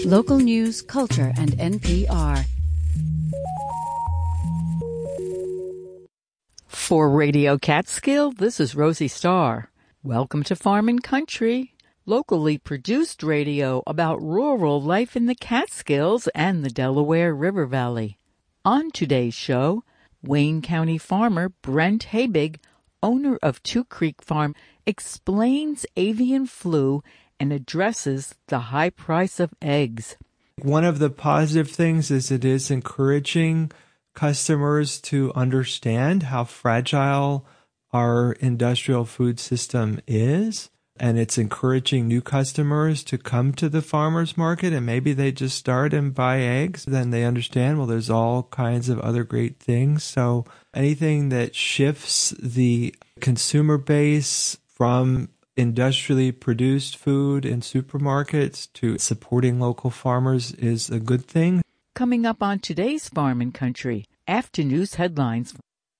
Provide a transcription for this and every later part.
Local news, culture, and NPR. For Radio Catskill, this is Rosie Starr. Welcome to Farm & Country, locally produced radio about rural life in the Catskills and the Delaware River Valley. On today's show, Wayne County farmer Brent Habig, owner of Two Creek Farm, explains avian flu and addresses the high price of eggs. One of the positive things is it is encouraging customers to understand how fragile our industrial food system is. And it's encouraging new customers to come to the farmers market, and maybe they just start and buy eggs. Then they understand, well, there's all kinds of other great things. So anything that shifts the consumer base from industrially produced food in supermarkets to supporting local farmers is a good thing. Coming up on today's Farm & Country, after news headlines.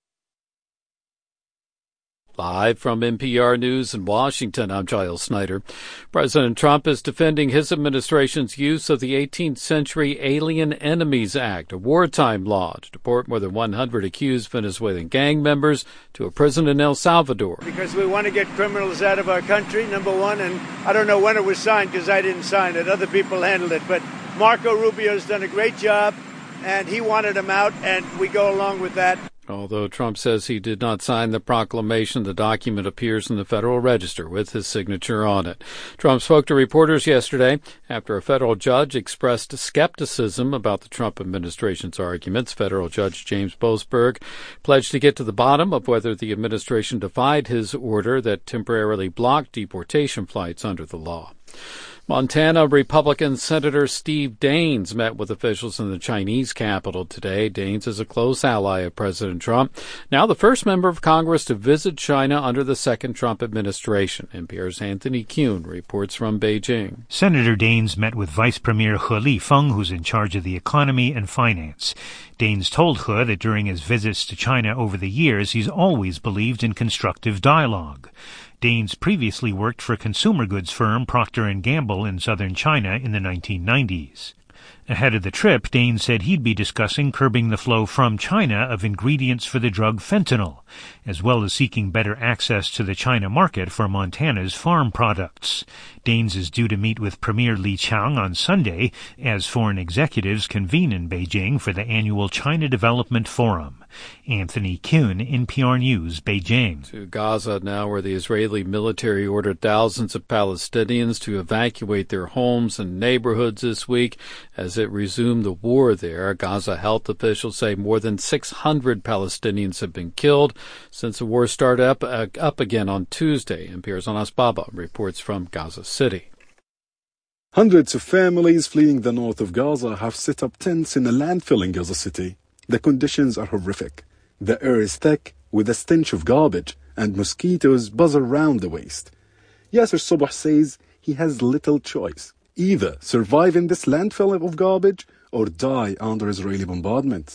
Live from NPR News in Washington, I'm Giles Snyder. President Trump is defending his administration's use of the 18th century Alien Enemies Act, a wartime law, to deport more than 100 accused Venezuelan gang members to a prison in El Salvador. Because we want to get criminals out of our country, number one, and I don't know when it was signed because I didn't sign it. Other people handled it. But Marco Rubio's done a great job, and he wanted them out, and we go along with that. Although Trump says he did not sign the proclamation, the document appears in the Federal Register with his signature on it. Trump spoke to reporters yesterday after a federal judge expressed skepticism about the Trump administration's arguments. Federal Judge James Boasberg pledged to get to the bottom of whether the administration defied his order that temporarily blocked deportation flights under the law. Montana Republican Senator Steve Daines met with officials in the Chinese capital today. Daines is a close ally of President Trump, now the first member of Congress to visit China under the second Trump administration. NPR's Anthony Kuhn reports from Beijing. Senator Daines met with Vice Premier He Lifeng, who's in charge of the economy and finance. Daines told He that during his visits to China over the years, he's always believed in constructive dialogue. Daines previously worked for consumer goods firm Procter & Gamble in southern China in the 1990s. Ahead of the trip, Daines said he'd be discussing curbing the flow from China of ingredients for the drug fentanyl, as well as seeking better access to the China market for Montana's farm products. Daines is due to meet with Premier Li Qiang on Sunday as foreign executives convene in Beijing for the annual China Development Forum. Anthony Kuhn, NPR News, Beijing. To Gaza now, where the Israeli military ordered thousands of Palestinians to evacuate their homes and neighborhoods this week as it resumed the war there. Gaza health officials say more than 600 Palestinians have been killed since the war started up again on Tuesday. NPR's Anas Baba reports from Gaza City. Hundreds of families fleeing the north of Gaza have set up tents in a landfill in Gaza City. The conditions are horrific. The air is thick with a stench of garbage, and mosquitoes buzz around the waste. Yasser Sobh says he has little choice. Either survive in this landfill of garbage or die under Israeli bombardment.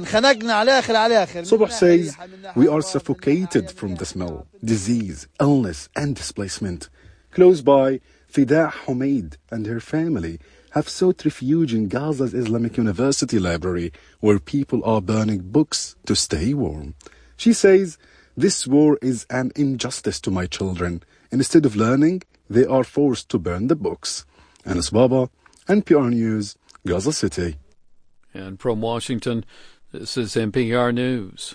Sobh says, we are suffocated from the smell, disease, illness, and displacement. Close by, Fida Humaid and her family have sought refuge in Gaza's Islamic University library, where people are burning books to stay warm. She says, this war is an injustice to my children. Instead of learning, they are forced to burn the books. Anas Baba, NPR News, Gaza City. And from Washington, this is NPR News.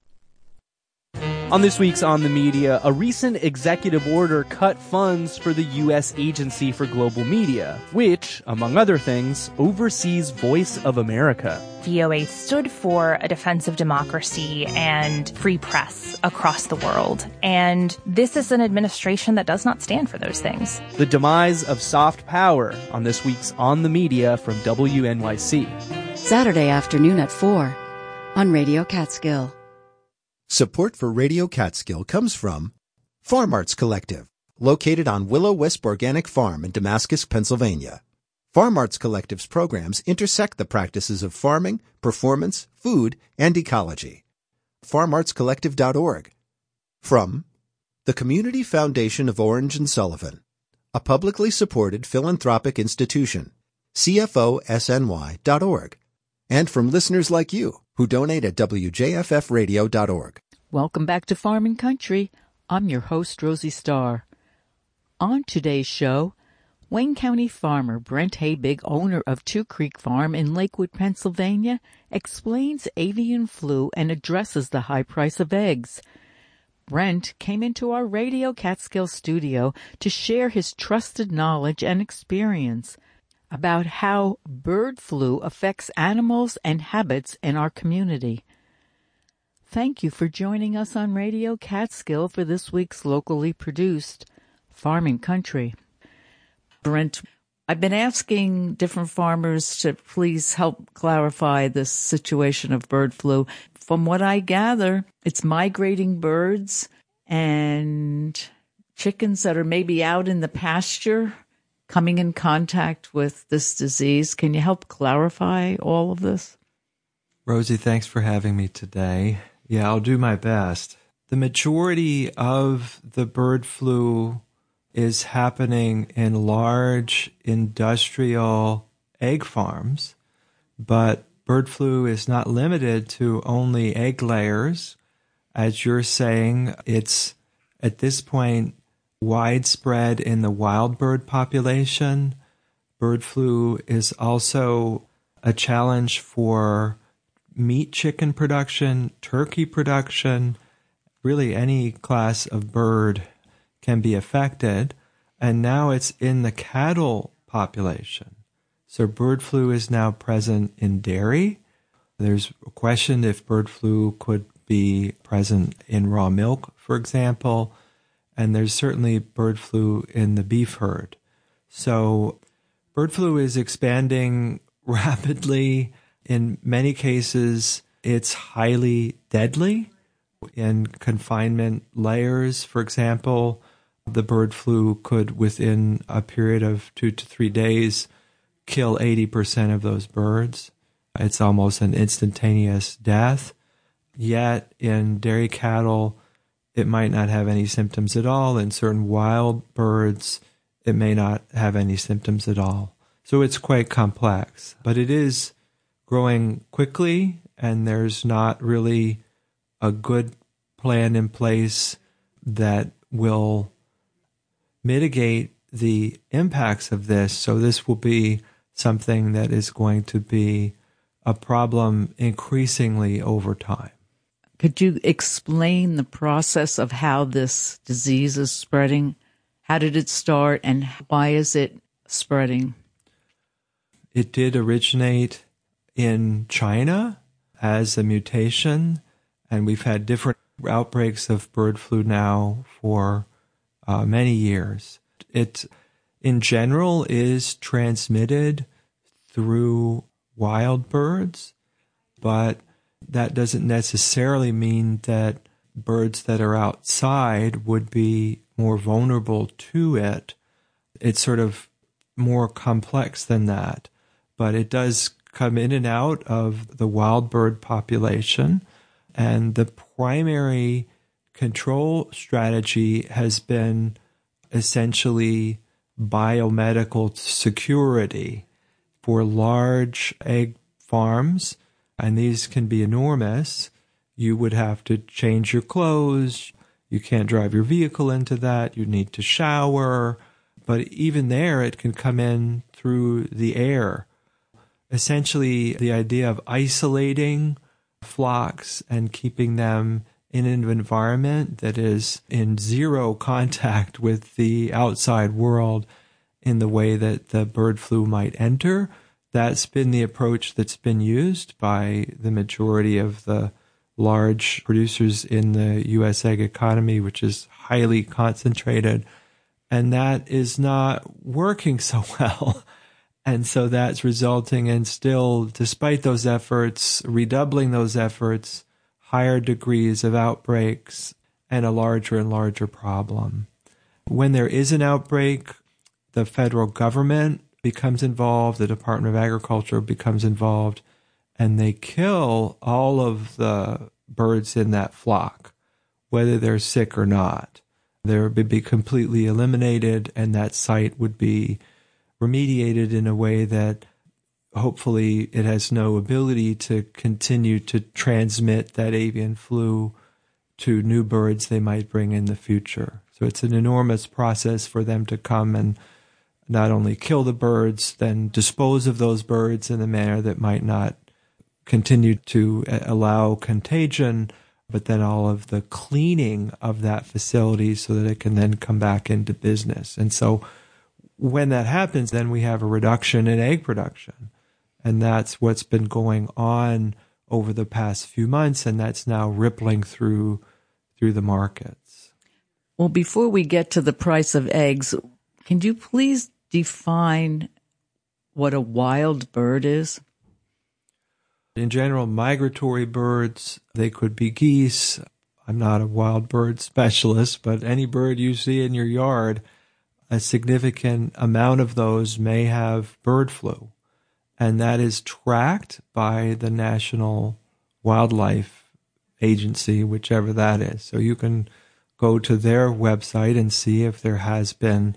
On this week's On the Media, a recent executive order cut funds for the U.S. Agency for Global Media, which, among other things, oversees Voice of America. VOA stood for a defense of democracy and free press across the world. And this is an administration that does not stand for those things. The demise of soft power on this week's On the Media from WNYC. Saturday afternoon at 4 on Radio Catskill. Support for Radio Catskill comes from Farm Arts Collective, located on Willow Wisp Organic Farm in Damascus, Pennsylvania. Farm Arts Collective's programs intersect the practices of farming, performance, food, and ecology. FarmArtsCollective.org. From the Community Foundation of Orange and Sullivan, a publicly supported philanthropic institution cfosny.org. And from listeners like you who donate at wjffradio.org. Welcome back to Farm and Country. I'm your host, Rosie Starr. On today's show, Wayne County farmer Brent Habig, owner of Two Creek Farm in Lakewood, Pennsylvania, explains avian flu and addresses the high price of eggs. Brent came into our Radio Catskill studio to share his trusted knowledge and experience about how bird flu affects animals and habits in our community. Thank you for joining us on Radio Catskill for this week's locally produced Farm and Country. Brent, I've been asking different farmers to please help clarify this situation of bird flu. From what I gather, it's migrating birds and chickens that are maybe out in the pasture coming in contact with this disease. Can you help clarify all of this? Rosie, thanks for having me today. Yeah, I'll do my best. The majority of the bird flu is happening in large industrial egg farms, but bird flu is not limited to only egg layers. As you're saying, it's at this point widespread in the wild bird population. Bird flu is also a challenge for meat chicken production, turkey production. Really any class of bird can be affected. And now it's in the cattle population. So bird flu is now present in dairy. There's a question if bird flu could be present in raw milk, for example. And there's certainly bird flu in the beef herd. So bird flu is expanding rapidly. In many cases, it's highly deadly. In confinement layers, for example, the bird flu could, within a period of 2 to 3 days, kill 80% of those birds. It's almost an instantaneous death. Yet in dairy cattle, it might not have any symptoms at all. In certain wild birds, it may not have any symptoms at all. So it's quite complex. But it is growing quickly, and there's not really a good plan in place that will mitigate the impacts of this. So this will be something that is going to be a problem increasingly over time. Could you explain the process of how this disease is spreading? How did it start and why is it spreading? It did originate in China as a mutation, and we've had different outbreaks of bird flu now for many years. It, in general, is transmitted through wild birds, but that doesn't necessarily mean that birds that are outside would be more vulnerable to it. It's sort of more complex than that, but it does come in and out of the wild bird population, and the primary control strategy has been essentially biomedical security for large egg farms, and these can be enormous. You would have to change your clothes. You can't drive your vehicle into that. You need to shower. But even there, it can come in through the air. Essentially, the idea of isolating flocks and keeping them in an environment that is in zero contact with the outside world in the way that the bird flu might enter, that's been the approach that's been used by the majority of the large producers in the U.S. egg economy, which is highly concentrated. And that is not working so well. And so that's resulting in still, despite those efforts, redoubling those efforts, higher degrees of outbreaks and a larger and larger problem. When there is an outbreak, the federal government becomes involved, the Department of Agriculture becomes involved, and they kill all of the birds in that flock, whether they're sick or not. They would be completely eliminated, and that site would be remediated in a way that hopefully it has no ability to continue to transmit that avian flu to new birds they might bring in the future. So it's an enormous process for them to come and not only kill the birds, then dispose of those birds in a manner that might not continue to allow contagion, but then all of the cleaning of that facility so that it can then come back into business. And so when that happens, then we have a reduction in egg production. And that's what's been going on over the past few months, and that's now rippling through the markets. Well, before we get to the price of eggs, can you please define what a wild bird is? In general, migratory birds, they could be geese. I'm not a wild bird specialist, but any bird you see in your yard, a significant amount of those may have bird flu. And that is tracked by the National Wildlife Agency, whichever that is. So you can go to their website and see if there has been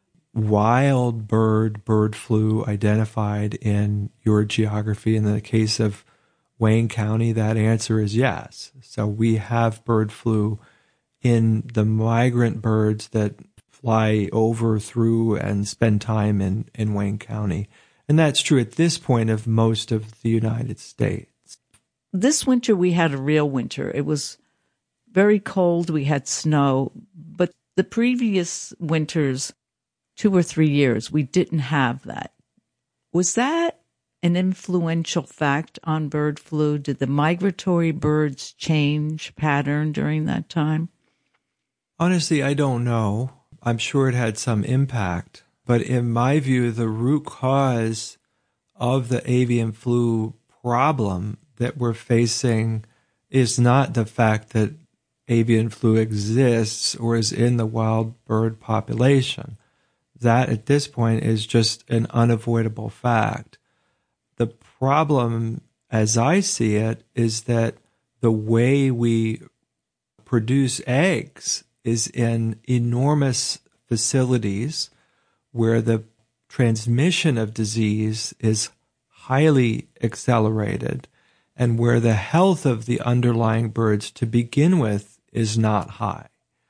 wild bird flu identified in your geography. In the case of Wayne County, that answer is yes. So we have bird flu in the migrant birds that fly over, through, and spend time in Wayne County. And that's true at this point of most of the United States. This winter we had a real winter. It was very cold. We had snow. But the previous winters, 2 or 3 years, we didn't have that. Was that an influential fact on bird flu? Did the migratory birds change pattern during that time? Honestly, I don't know. I'm sure it had some impact. But in my view, the root cause of the avian flu problem that we're facing is not the fact that avian flu exists or is in the wild bird population. That at this point is just an unavoidable fact. The problem, as I see it, is that the way we produce eggs is in enormous facilities where the transmission of disease is highly accelerated and where the health of the underlying birds to begin with is not high.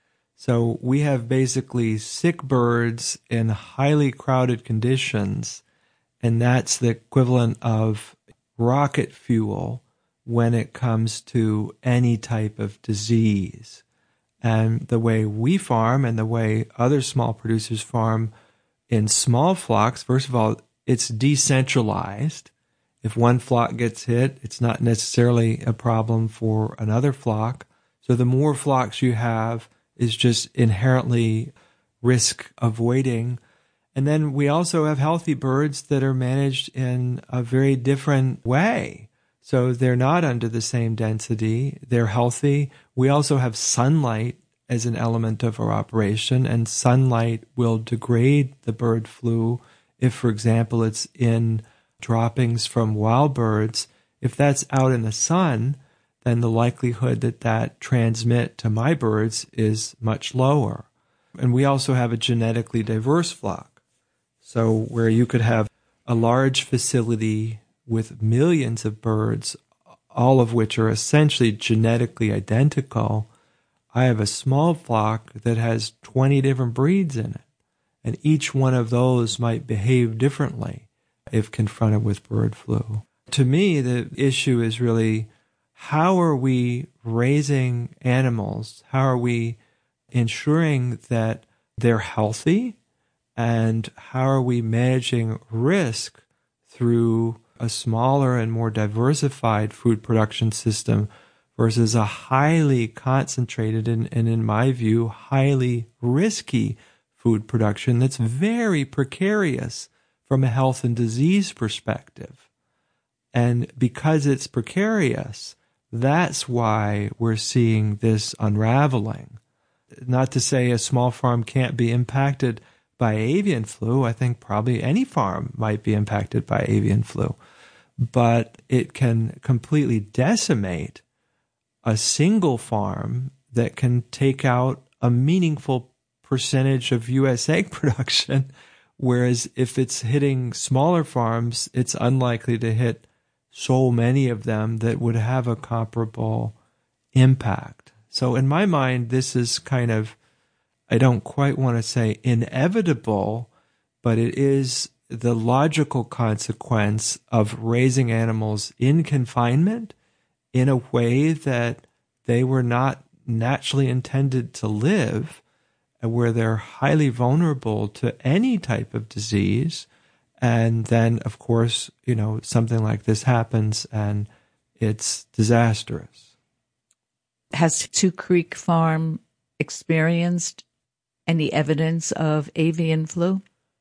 So we have basically sick birds in highly crowded conditions, and that's the equivalent of rocket fuel when it comes to any type of disease. And the way we farm and the way other small producers farm in small flocks, first of all, it's decentralized. If one flock gets hit, it's not necessarily a problem for another flock. So the more flocks you have is just inherently risk avoiding. And then we also have healthy birds that are managed in a very different way. So they're not under the same density. They're healthy. We also have sunlight as an element of our operation, and sunlight will degrade the bird flu if, for example, it's in droppings from wild birds. If that's out in the sun, then the likelihood that transmit to my birds is much lower. And we also have a genetically diverse flock. So where you could have a large facility with millions of birds, all of which are essentially genetically identical, I have a small flock that has 20 different breeds in it. And each one of those might behave differently if confronted with bird flu. To me, the issue is really, how are we raising animals? How are we ensuring that they're healthy? And how are we managing risk through a smaller and more diversified food production system versus a highly concentrated and in my view, highly risky food production that's very precarious from a health and disease perspective? And because it's precarious, that's why we're seeing this unraveling. Not to say a small farm can't be impacted by avian flu. I think probably any farm might be impacted by avian flu. But it can completely decimate a single farm that can take out a meaningful percentage of U.S. egg production Whereas if it's hitting smaller farms, it's unlikely to hit so many of them that would have a comparable impact. So in my mind, this is kind of, I don't quite want to say inevitable, but it is the logical consequence of raising animals in confinement in a way that they were not naturally intended to live, where they're highly vulnerable to any type of disease. And then, of course, something like this happens and it's disastrous. Has Two Creek Farm experienced any evidence of avian flu?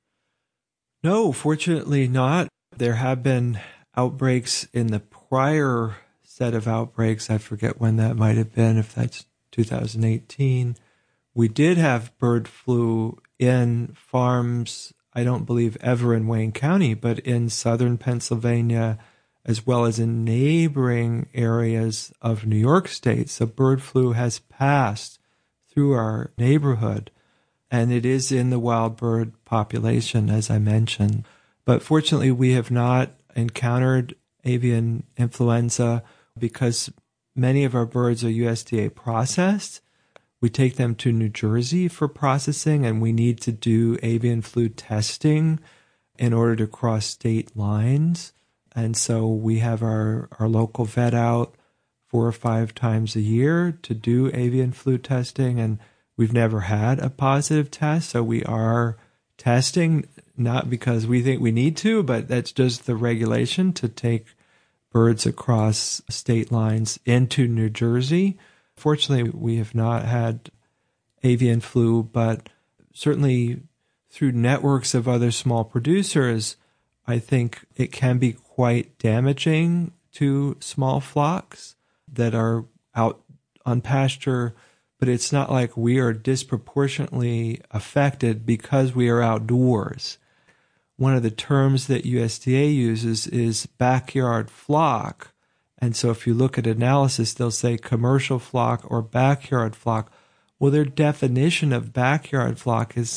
No, fortunately not. There have been outbreaks in the prior set of outbreaks. I forget when that might have been, if that's 2018. We did have bird flu in farms, I don't believe ever in Wayne County, but in southern Pennsylvania, as well as in neighboring areas of New York State. So bird flu has passed through our neighborhood, and it is in the wild bird population, as I mentioned. But fortunately, we have not encountered avian influenza because many of our birds are USDA processed. We take them to New Jersey for processing, and we need to do avian flu testing in order to cross state lines. And so we have our local vet out 4 or 5 times a year to do avian flu testing, and we've never had a positive test. So we are testing, not because we think we need to, but that's just the regulation to take birds across state lines into New Jersey. Fortunately, we have not had avian flu, but certainly through networks of other small producers, I think it can be quite damaging to small flocks that are out on pasture, but it's not like we are disproportionately affected because we are outdoors. One of the terms that USDA uses is backyard flock. And so if you look at analysis, they'll say commercial flock or backyard flock. Well, their definition of backyard flock is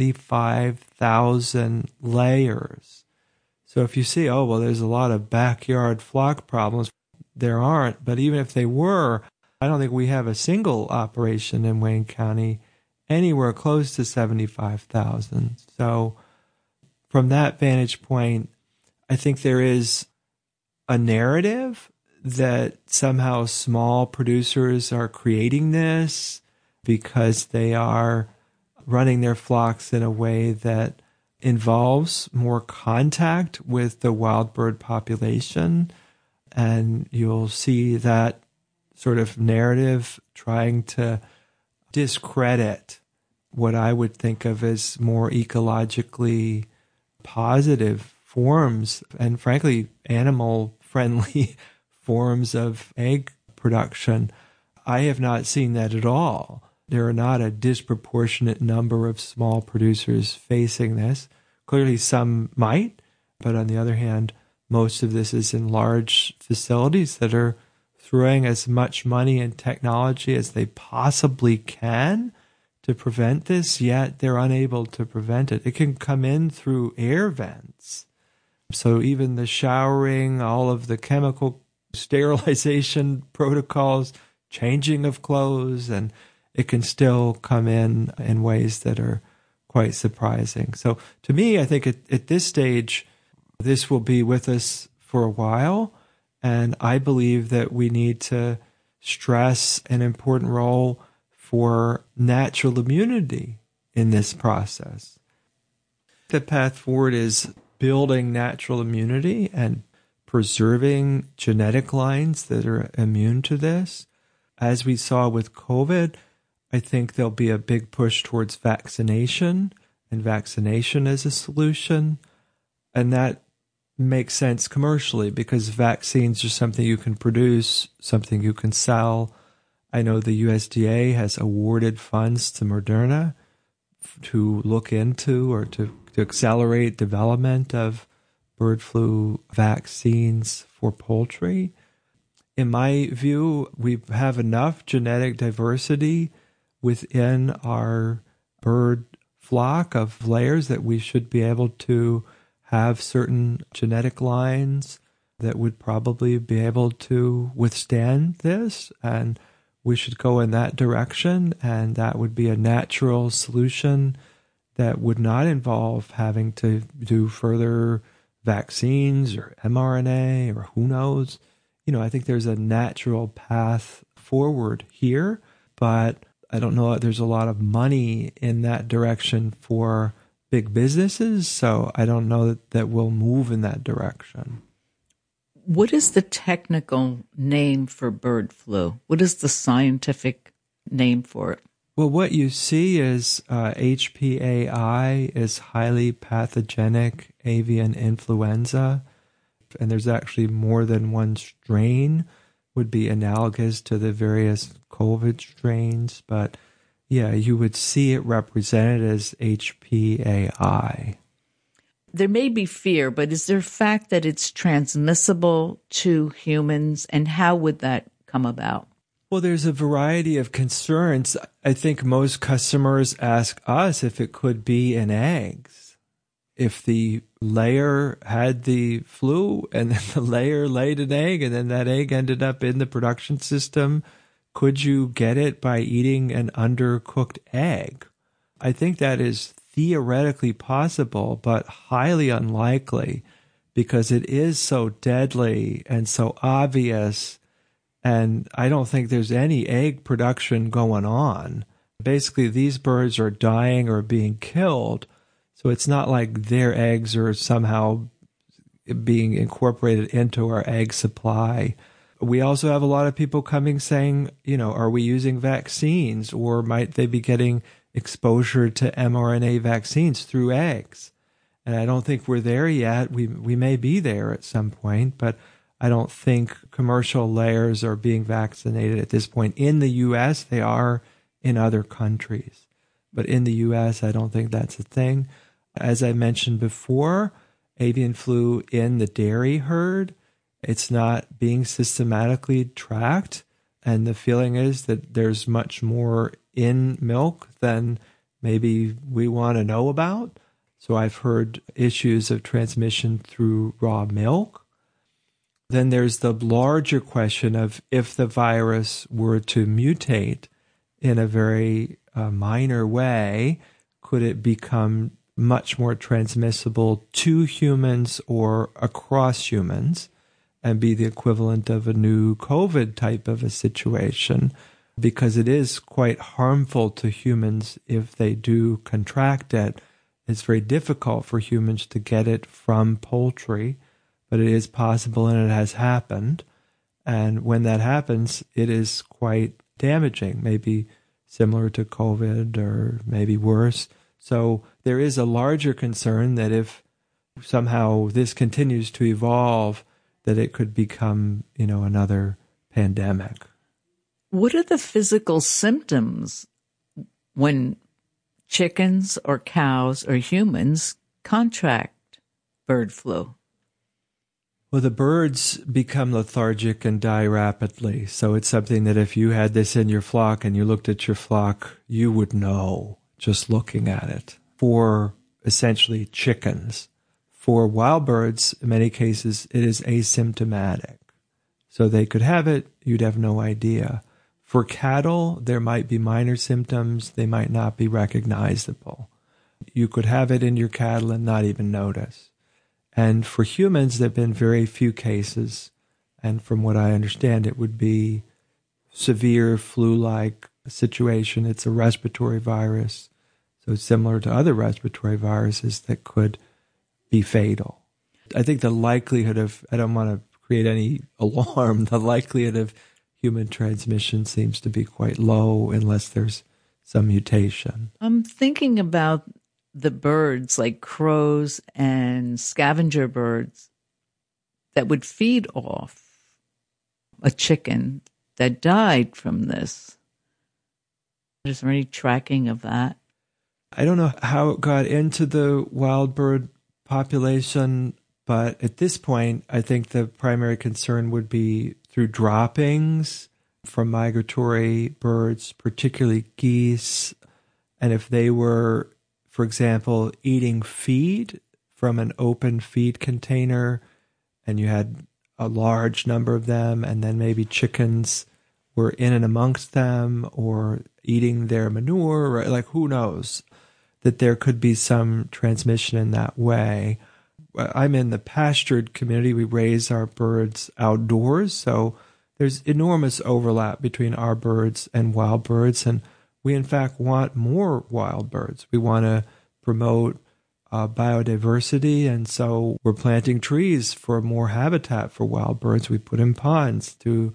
75,000 layers. So if you see, there's a lot of backyard flock problems, there aren't. But even if they were, I don't think we have a single operation in Wayne County anywhere close to 75,000. So from that vantage point, I think there is a narrative that somehow small producers are creating this because they are running their flocks in a way that involves more contact with the wild bird population. And you'll see that sort of narrative trying to discredit what I would think of as more ecologically positive forms and, frankly, animal-friendly forms of egg production. I have not seen that at all. There are not a disproportionate number of small producers facing this. Clearly some might, but on the other hand, most of this is in large facilities that are throwing as much money and technology as they possibly can to prevent this, yet they're unable to prevent it. It can come in through air vents. So even the showering, all of the chemical sterilization protocols, changing of clothes, and it can still come in ways that are quite surprising. So to me, I think at this stage, this will be with us for a while. And I believe that we need to stress an important role for natural immunity in this process. The path forward is building natural immunity and preserving genetic lines that are immune to this. As we saw with COVID, I think there'll be a big push towards vaccination and vaccination as a solution. And that makes sense commercially because vaccines are something you can produce, something you can sell. I know the USDA has awarded funds to Moderna to look into or to accelerate development of bird flu vaccines for poultry. In my view, we have enough genetic diversity within our bird flock of layers, that we should be able to have certain genetic lines that would probably be able to withstand this, and we should go in that direction, and that would be a natural solution that would not involve having to do further vaccines or mRNA or who knows. I think there's a natural path forward here, but I don't know that there's a lot of money in that direction for big businesses, so I don't know that we'll move in that direction. What is the technical name for bird flu? What is the scientific name for it? Well, what you see is HPAI is highly pathogenic avian influenza, and there's actually more than one strain, would be analogous to the various COVID strains, but yeah, you would see it represented as HPAI. There may be fear, but is there a fact that it's transmissible to humans, and how would that come about? Well, there's a variety of concerns. I think most customers ask us if it could be in eggs. If the layer had the flu and then the layer laid an egg and then that egg ended up in the production system, could you get it by eating an undercooked egg? I think that is theoretically possible, but highly unlikely because it is so deadly and so obvious. And I don't think there's any egg production going on. Basically, these birds are dying or being killed. So it's not like their eggs are somehow being incorporated into our egg supply. We also have a lot of people coming saying, are we using vaccines, or might they be getting exposure to mRNA vaccines through eggs? And I don't think we're there yet. We may be there at some point, but I don't think commercial layers are being vaccinated at this point. In the U.S., they are in other countries. But in the U.S., I don't think that's a thing. As I mentioned before, avian flu in the dairy herd, it's not being systematically tracked. And the feeling is that there's much more in milk than maybe we want to know about. So I've heard issues of transmission through raw milk. Then there's the larger question of if the virus were to mutate in a very minor way, could it become much more transmissible to humans or across humans and be the equivalent of a new COVID type of a situation? Because it is quite harmful to humans if they do contract it. It's very difficult for humans to get it from poultry, but it is possible and it has happened. And when that happens, it is quite damaging, maybe similar to COVID or maybe worse. So there is a larger concern that if somehow this continues to evolve, that it could become, another pandemic. What are the physical symptoms when chickens or cows or humans contract bird flu? Well, the birds become lethargic and die rapidly. So it's something that if you had this in your flock and you looked at your flock, you would know just looking at it. For essentially chickens. For wild birds, in many cases, it is asymptomatic. So they could have it, you'd have no idea. For cattle, there might be minor symptoms, they might not be recognizable. You could have it in your cattle and not even notice. And for humans, there have been very few cases. And from what I understand, it would be severe flu-like situation. It's a respiratory virus. So it's similar to other respiratory viruses that could be fatal. I think the likelihood of, I don't want to create any alarm, the likelihood of human transmission seems to be quite low unless there's some mutation. I'm thinking about the birds like crows and scavenger birds that would feed off a chicken that died from this. Is there any tracking of that? I don't know how it got into the wild bird population, but at this point, I think the primary concern would be through droppings from migratory birds, particularly geese. And if they were for example, eating feed from an open feed container, and you had a large number of them, and then maybe chickens were in and amongst them or eating their manure, right? Like, who knows, that there could be some transmission in that way. I'm in the pastured community. We raise our birds outdoors, so there's enormous overlap between our birds and wild birds, and we in fact want more wild birds. We want to promote biodiversity, and so we're planting trees for more habitat for wild birds. We put in ponds to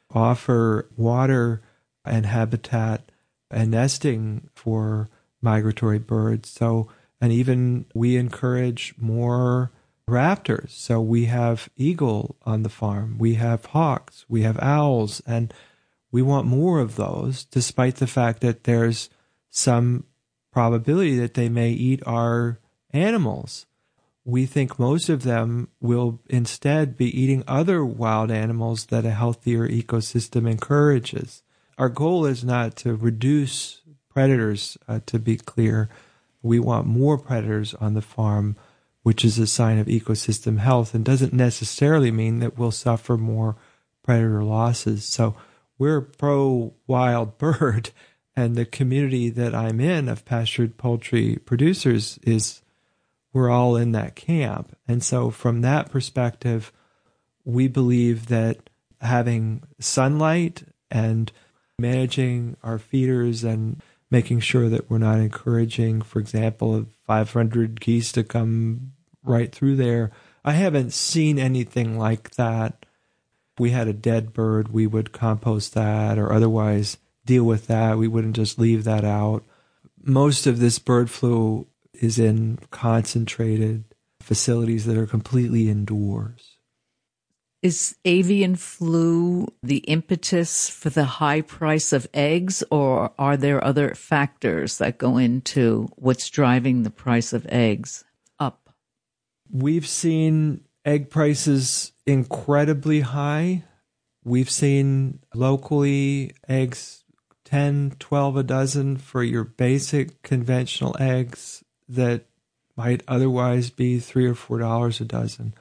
offer water and habitat and nesting for migratory birds. So, and even we encourage more raptors. So we have eagle on the farm, we have hawks, we have owls, and we want more of those, despite the fact that there's some probability that they may eat our animals. We think most of them will instead be eating other wild animals that a healthier ecosystem encourages. Our goal is not to reduce predators, to be clear. We want more predators on the farm, which is a sign of ecosystem health and doesn't necessarily mean that we'll suffer more predator losses. So we're pro-wild bird, and the community that I'm in of pastured poultry producers we're all in that camp. And so from that perspective, we believe that having sunlight and managing our feeders and making sure that we're not encouraging, for example, 500 geese to come right through there. I haven't seen anything like that. If we had a dead bird, we would compost that or otherwise deal with that. We wouldn't just leave that out. Most of this bird flu is in concentrated facilities that are completely indoors. Is avian flu the impetus for the high price of eggs, or are there other factors that go into what's driving the price of eggs up? We've seen egg prices incredibly high. We've seen locally eggs 10, 12 a dozen for your basic conventional eggs that might otherwise be $3 or $4 a dozen.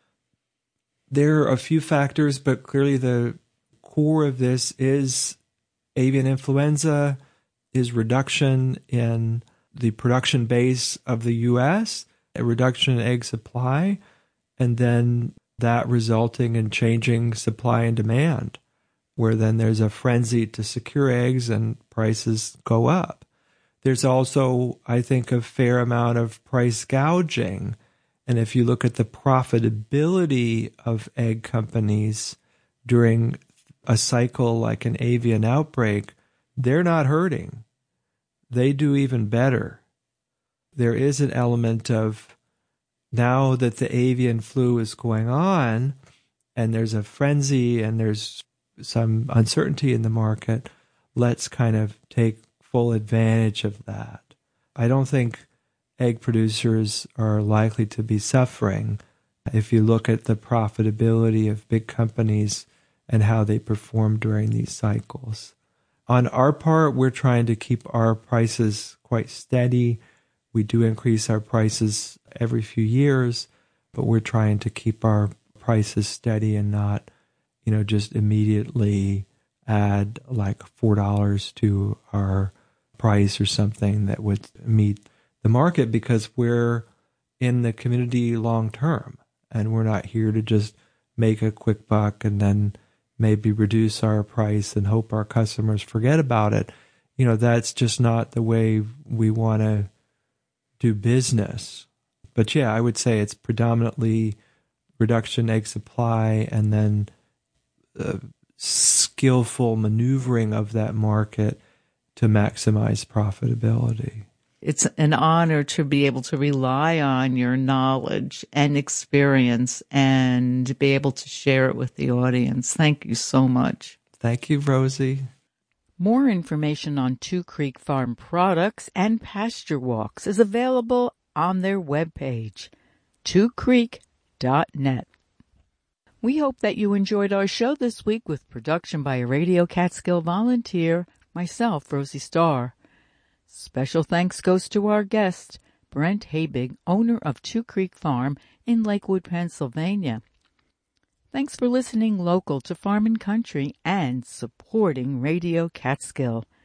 There are a few factors, but clearly the core of this is avian influenza, is reduction in the production base of the U.S., a reduction in egg supply, and then that resulting in changing supply and demand, where then there's a frenzy to secure eggs and prices go up. There's also, I think, a fair amount of price gouging. And if you look at the profitability of egg companies during a cycle like an avian outbreak, they're not hurting. They do even better. There is an element of, now that the avian flu is going on and there's a frenzy and there's some uncertainty in the market, let's kind of take full advantage of that. I don't think egg producers are likely to be suffering if you look at the profitability of big companies and how they perform during these cycles. On our part, we're trying to keep our prices quite steady. We do increase our prices every few years, but we're trying to keep our prices steady and not, just immediately add like $4 to our price or something that would meet the market, because we're in the community long term and we're not here to just make a quick buck and then maybe reduce our price and hope our customers forget about it. That's just not the way we want to do business. But yeah, I would say it's predominantly reduction egg supply and then skillful maneuvering of that market to maximize profitability. It's an honor to be able to rely on your knowledge and experience and be able to share it with the audience. Thank you so much. Thank you, Rosie. More information on Two Creek Farm products and pasture walks is available on their webpage, twocreek.net. We hope that you enjoyed our show this week with production by a Radio Catskill volunteer, myself, Rosie Starr. Special thanks goes to our guest, Brent Habig, owner of Two Creek Farm in Lakewood, Pennsylvania. Thanks for listening local to Farm and Country and supporting Radio Catskill.